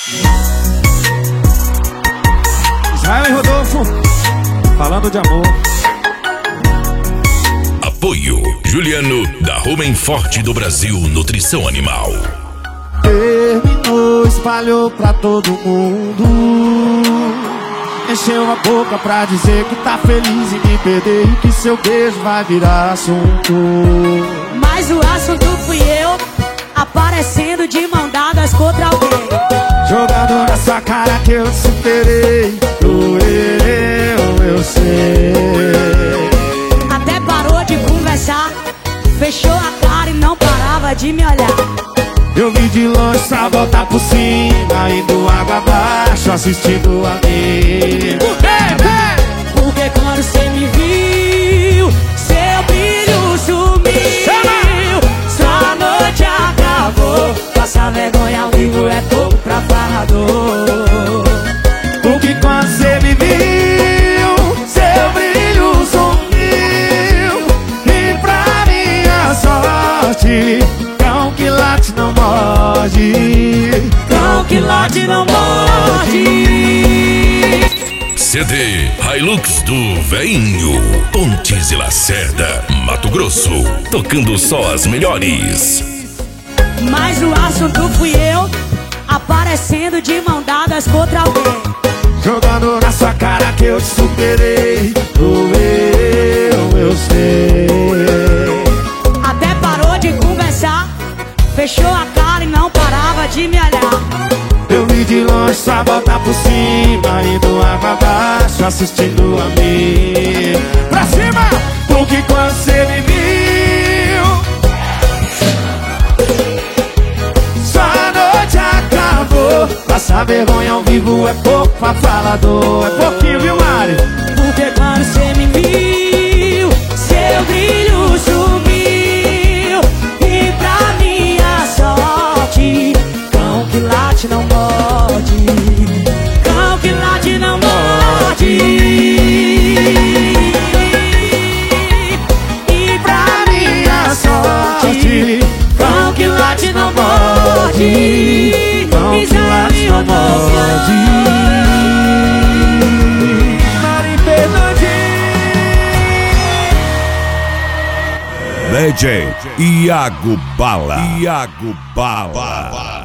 Israel e Rodolfo, falando de amor. Apoio Juliano, da Homem Forte do Brasil Nutrição Animal. Terminou, espalhou pra todo mundo. Encheu a boca pra dizer que tá feliz em me perder e que seu beijo vai virar assunto. Mas o assunto fui eu, aparecendo de mão dadas contra alguém. Jogando na sua cara que eu te superei. Doeu, eu sei. Até parou de conversar, fechou a cara e não parava de me olhar. Eu vim de longe pra voltar por cima, indo água abaixo, assistindo a mim. Por quê? Porque quando cê me viu, seu brilho sumiu. Sua noite acabou, passar vergonha ao vivo é pouco pra falador. Porque quando cê me viu, seu brilho sumiu. E pra minha sorte, cão que late não morde. Cão que late não morde. CD Hilux do Veinho, Pontes e Lacerda, Mato Grosso, tocando só as melhores. Mas o assunto fui eu, aparecendo de mão dadas contra alguém. Jogando na sua cara que eu te superei. Doeu, eu sei. Até parou de conversar, fechou a cara e não parava de me olhar. Eu vim de longe só voltar por cima, indo água abaixo, assistindo a mim. Pra cima! Porque quando cê me viu, sua noite acabou. Passar vergonha ao vivo é pouco pra falador. É pouquinho, viu, Mari? Porque quando cê me viu, seu brilho sumiu. E pra minha sorte, cão que late não morde. Cão que late não morde. E pra minha sorte, cão que late não morde. Cão que late não morde. Mari Fernandes. DJ Iago Bala. Iago Bala.